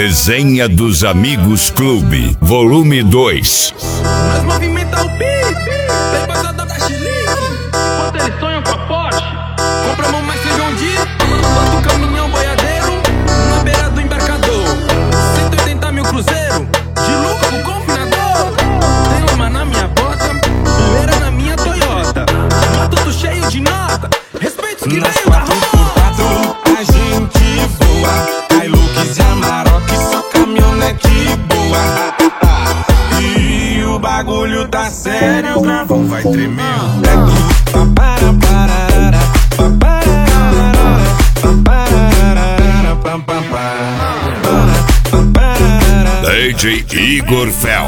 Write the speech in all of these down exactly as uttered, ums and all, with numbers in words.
Resenha dos Amigos Clube, volume dois. Nós movimenta o pipe, tem passada da Chilique. Enquanto eles sonham com a Porsche, compramos mais feijão de bota o caminhão boiadeiro na beira do embarcador. Cento e oitenta mil cruzeiro, de lucro com confinador. Tem lama na minha bota, poeira na minha Toyota. Tudo cheio de nota, respeito que veio da rua. A gente voa, Hilux e Amarok, só caminhonete boa. E o bagulho tá sério, o gravão vai tremer. D J Igor Fel.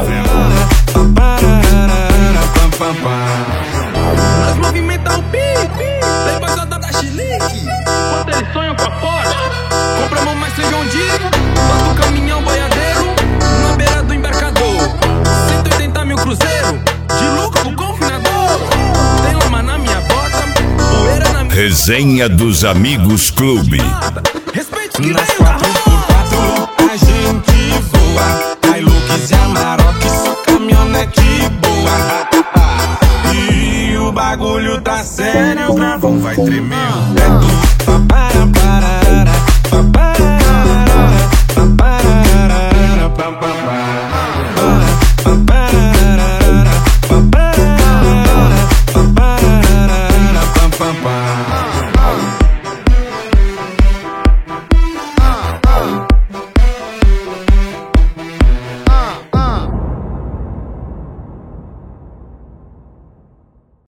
Nós movimenta o pipe, tem passada da Chilique. Enquanto eles sonham com a Porsche, compramos mais feijão de bota o caminhão boiadeiro na beira do embarcador. Cento e oitenta mil cruzeiro, de lucro com confinador. Tem lama na minha bota, poeira na minha. Resenha dos Amigos Clube. Respeito que Nas veio da quatro por quatro a gente voa, Hilux e Amarok, só caminhonete boa. E o bagulho tá sério, o gravão vai tremer.